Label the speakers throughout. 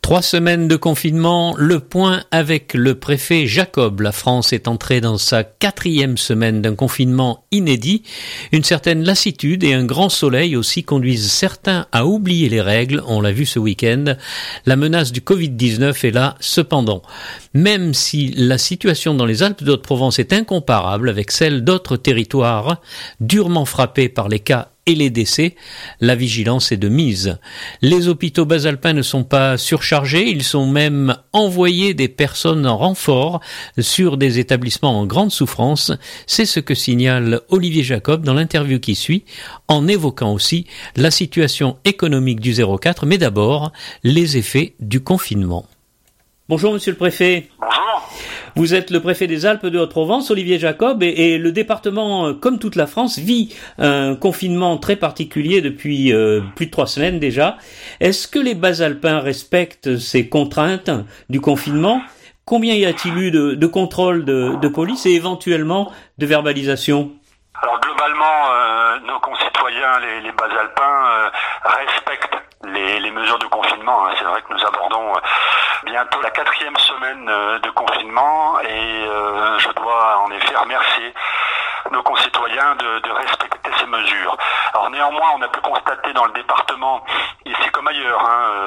Speaker 1: 3 semaines de confinement, le point avec le préfet Jacob. La France est entrée dans sa 4e semaine d'un confinement inédit. Une certaine lassitude et un grand soleil aussi conduisent certains à oublier les règles. On l'a vu ce week-end. La menace du Covid-19 est là cependant. Même si la situation dans les Alpes de Haute-Provence est incomparable avec celle d'autres territoires durement frappés par les cas et les décès, la vigilance est de mise. Les hôpitaux basalpins ne sont pas surchargés, ils sont même envoyés des personnes en renfort sur des établissements en grande souffrance. C'est ce que signale Olivier Jacob dans l'interview qui suit, en évoquant aussi la situation économique du 04, mais d'abord les effets du confinement. Bonjour Monsieur le Préfet.
Speaker 2: Bonjour.
Speaker 1: Vous êtes le préfet des Alpes de Haute-Provence, Olivier Jacob, et le département, comme toute la France, vit un confinement très particulier depuis plus de 3 semaines déjà. Est-ce que les Basalpins respectent ces contraintes du confinement ? Combien y a-t-il eu de contrôles de police et éventuellement de verbalisation ?
Speaker 2: Alors globalement, nos concitoyens, les Basalpins, respectent les mesures de confinement. C'est vrai que nous abordons bientôt la 4e semaine de confinement et je dois en effet remercier nos concitoyens de respecter ces mesures. Alors néanmoins, on a pu constater dans le département, ici comme ailleurs,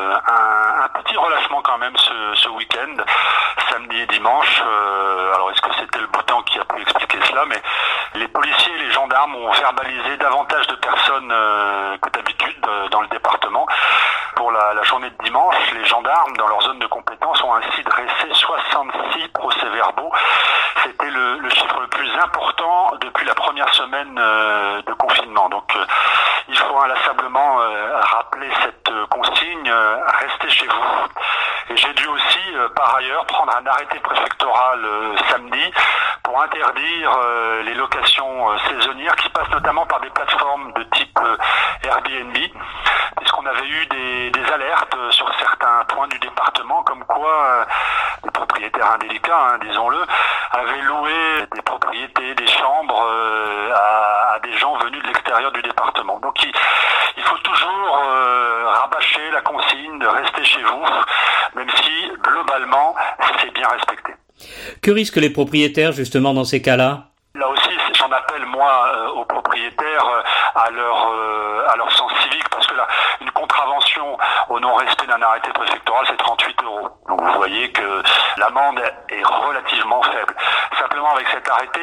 Speaker 2: un petit relâchement quand même ce week-end, samedi et dimanche. Alors est-ce que c'était le beau temps qui a pu expliquer cela, mais les policiers et les gendarmes ont verbalisé davantage de personnes que d'habitude dans le département. Pour la journée de dimanche, les gendarmes, dans leur zone de compétence, ont ainsi dressé 66 procès-verbaux. C'était le chiffre le plus important depuis la première semaine de confinement. Donc il faut inlassablement rappeler cette consigne, restez chez vous. Et j'ai dû aussi, par ailleurs, prendre un arrêté préfectoral samedi pour interdire les locations saisonnières qui passent notamment par des plateformes de type Airbnb, puisqu'on avait eu des alertes sur certains points du département, comme quoi des propriétaires indélicats, disons-le, avaient loué des propriétés, des chambres à des gens venus de l'extérieur du département. Donc il faut toujours rabâcher la consigne de rester chez vous, même si globalement c'est bien respecté.
Speaker 1: Que risquent les propriétaires justement dans ces cas-là ?
Speaker 2: Là aussi, j'en appelle moi aux propriétaires à leur sens civique, parce que là, une contravention au non-respect d'un arrêté préfectoral, c'est 38 €. Donc vous voyez que l'amende est relativement faible. Simplement avec cet arrêté,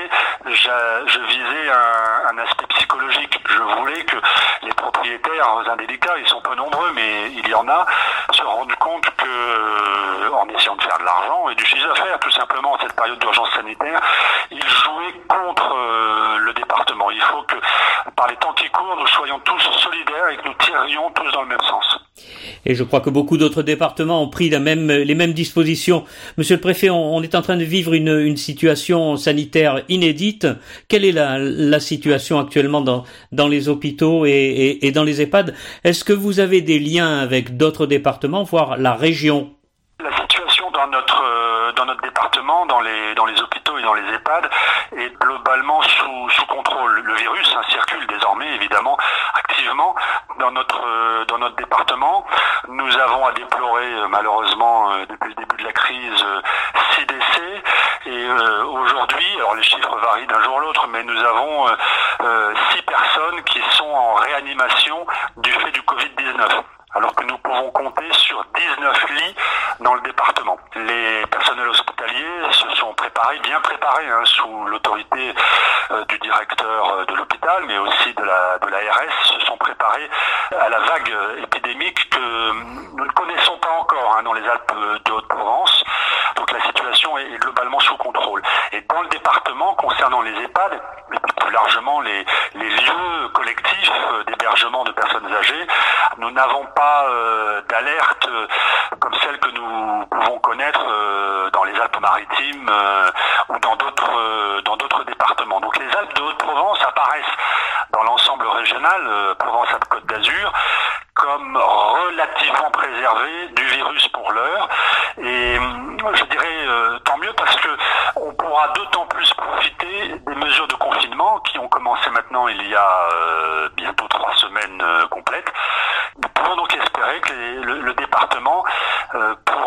Speaker 2: je visais un aspect psychologique. Je voulais que les propriétaires indélicats, ils sont peu nombreux, mais il y en a, se rendent compte que, en essayant de faire de l'argent et du chiffre d'affaires, tout simplement, en cette période d'urgence sanitaire, ils jouaient contre le département. Il faut que, par les temps qui courent, nous soyons tous solidaires et que nous tirions tous dans le même sens.
Speaker 1: Et je crois que beaucoup d'autres départements ont pris les mêmes dispositions. Monsieur le préfet, on est en train de vivre une situation sanitaire inédite. Quelle est la situation actuellement dans les hôpitaux et dans les EHPAD ? Est-ce que vous avez des liens avec d'autres départements, voire la région ?
Speaker 2: La situation dans notre département, dans les hôpitaux et dans les EHPAD, est globalement sous contrôle. Le virus circule désormais, évidemment, activement dans notre département. Nous avons à déplorer, malheureusement, depuis le début de la crise, 6 décès. Et aujourd'hui, alors les chiffres varient d'un jour à l'autre, mais nous avons 6 personnes qui sont en réanimation du fait du Covid-19. Alors que nous pouvons compter sur 19 lits dans le département. Les personnels hospitaliers se sont bien préparés, sous l'autorité du directeur de l'hôpital, mais aussi de l'ARS, se sont préparés à la vague épidémique que nous ne connaissons pas encore dans les Alpes de Haute-Provence. Donc la situation est globalement sous contrôle. Et dans le département, concernant les EHPAD, et plus largement les lieux collectifs d'hébergement de personnes âgées, nous n'avons pas d'alerte comme celle que nous pouvons connaître dans les Alpes-Maritimes ou dans d'autres départements. Donc les Alpes de Haute-Provence apparaissent dans l'ensemble régional, Provence-Alpes-Côte d'Azur, comme relativement préservés du virus pour l'heure. Et je dirais tant mieux, parce que on pourra d'autant plus profiter des mesures de confinement qui ont commencé maintenant il y a bientôt 3 semaines complètes. Nous pouvons donc espérer que le département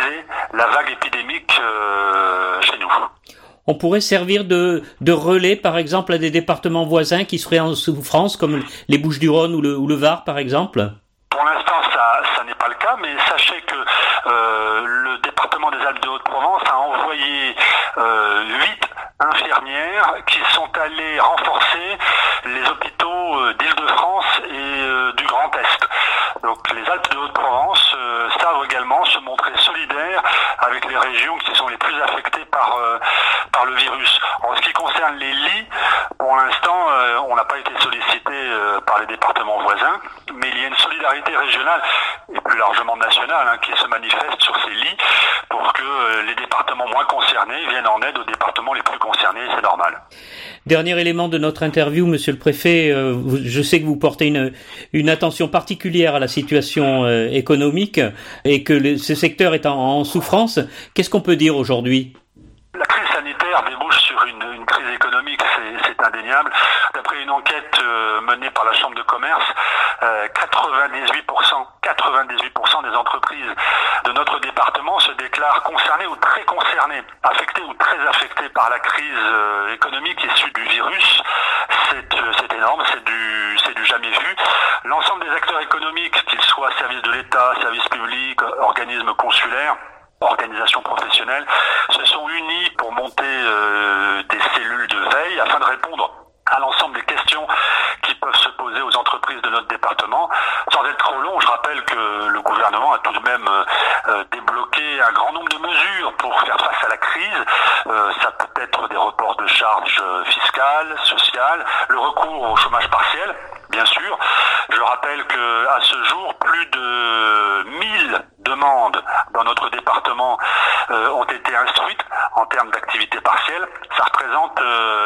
Speaker 2: maîtriser la vague épidémique chez nous.
Speaker 1: On pourrait servir de relais, par exemple, à des départements voisins qui seraient en souffrance, comme les Bouches-du-Rhône ou le Var, par exemple?
Speaker 2: Pour l'instant, ça n'est pas le cas, mais sachez que le département des Alpes-de-Haute-Provence a envoyé 8 infirmières qui sont allées renforcer les hôpitaux d'Île-de-France et du Grand Est. Donc les Alpes-de-Haute-Provence savent également se montrer solidaires avec les régions qui sont les plus affectées par le virus. En ce qui concerne les lits, pour l'instant, on n'a pas été sollicité par les départements voisins, mais il y a une solidarité régionale et plus largement nationale qui se manifeste sur ces lits pour que les départements moins concernés viennent en aide aux départements les plus concernés, c'est normal.
Speaker 1: Dernier élément de notre interview, Monsieur le Préfet, je sais que vous portez une attention particulière à la situation économique et que ce secteur est en souffrance. Qu'est-ce qu'on peut dire aujourd'hui ?
Speaker 2: La crise sanitaire débouche sur une crise économique, c'est indéniable. D'après une enquête menée par la Chambre de commerce, 98% des entreprises de notre département se déclarent concernées ou très concernées, affectées ou très affectées par la crise économique issue du virus. C'est énorme, c'est du jamais vu. L'ensemble des acteurs économiques, qu'ils soient services de l'État, services publics, organismes consulaires, organisations professionnelles, se sont unis pour monter des cellules de veille afin de répondre à l'ensemble des questions qui peuvent se poser aux entreprises de notre département. Sans être trop long, je rappelle que le gouvernement a tout de même débloqué un grand nombre de mesures pour faire face à la crise. Ça peut être des reports de charges fiscales, sociales, le recours au chômage partiel, bien sûr. Je rappelle que à ce jour, plus de 1000 demandes dans notre département ont été instruites en termes d'activité partielle. Ça représente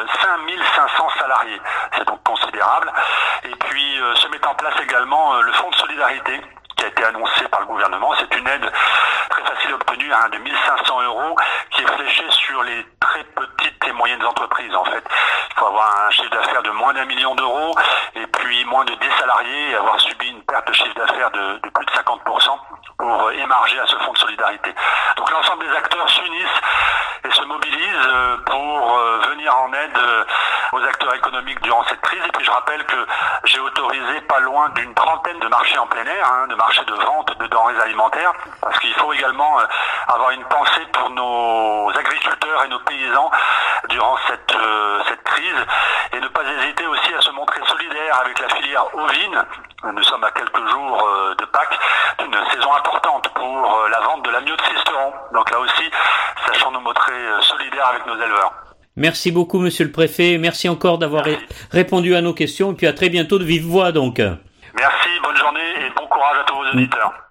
Speaker 2: 5500 salariés. C'est donc considérable. Et puis se met en place également le fonds de solidarité qui a été annoncé par le gouvernement. C'est une aide très facile obtenue de 1 500 € qui est fléchée sur les très petites et moyennes entreprises en fait. Il faut avoir un chiffre d'affaires de moins d'1 million d'euros et puis moins de 10 salariés et avoir subi une perte de chiffre d'affaires de plus de 50% pour émarger à ce fonds de solidarité. Donc l'ensemble des acteurs s'unissent et se mobilisent pour venir en aide aux acteurs économiques durant cette crise. Et puis je rappelle que j'ai autorisé pas loin d'une trentaine de marchés en plein air, de marchés de vente de denrées alimentaires, parce qu'il faut également avoir une pensée pour nos agriculteurs et nos paysans durant cette crise et ne pas hésiter aussi à se montrer solidaire avec la filière ovine. Nous sommes à quelques jours de Pâques, une saison importante pour la vente de l'agneau de Sisteron. Donc là aussi, sachons nous montrer solidaires avec nos éleveurs.
Speaker 1: Merci beaucoup, Monsieur le Préfet. Merci encore d'avoir répondu à nos questions. Et puis à très bientôt de vive voix, donc.
Speaker 2: Merci, bonne journée et bon courage à tous vos auditeurs.